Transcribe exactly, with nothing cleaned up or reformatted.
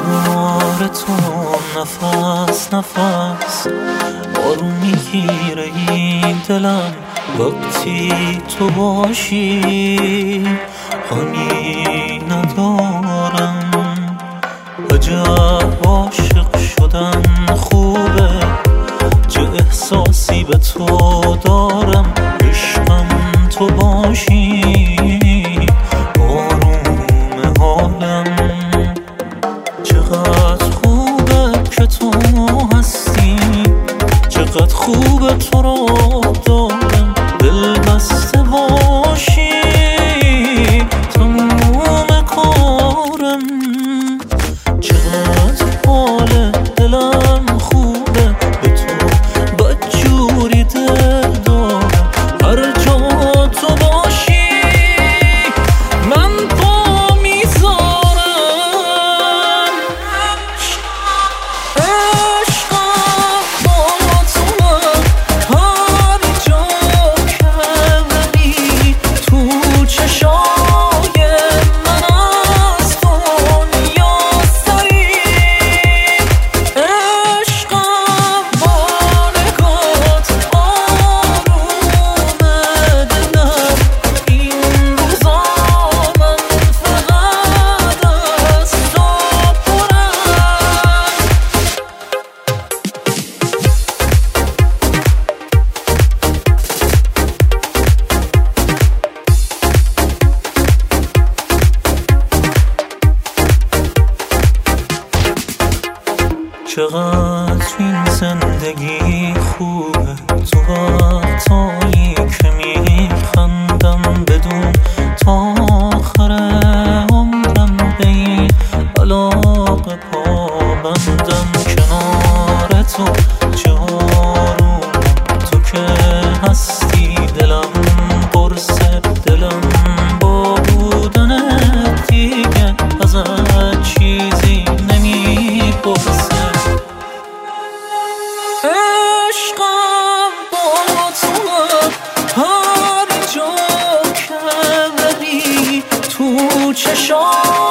کنار تو نفس نفس آروم میگیره این دلم وقتی تو باشی. حالی ندارم عجب عاشق شدن خوبه، چه احساسی به تو دارم عشقم تو باشی. آروم حالم چقدر خوبه که تو هستی، چقدر خوبه تو رو دارم دل بسته باشی. تموم کارم چقدر حال دلم خوبه، به تو بدجوری دل دارم هر جا تو باشی. من پا میذارم عشقم با تو، هر جا که بری تو چشای من از دنیا سری. عشقم با نگات آروم دلم این روزا من فقط از تو پرم. چقدر این زندگی خوبه، تو وقتایی که میخندم بدون تا آخر عمرم به این علاقه پابندم. کنار تو چه آروم تو که هستی، دلم قرصه دلم با بودنت دیگه ازت چیزی نمیپرسه. عشقم با تو هر جا که بری تو چشام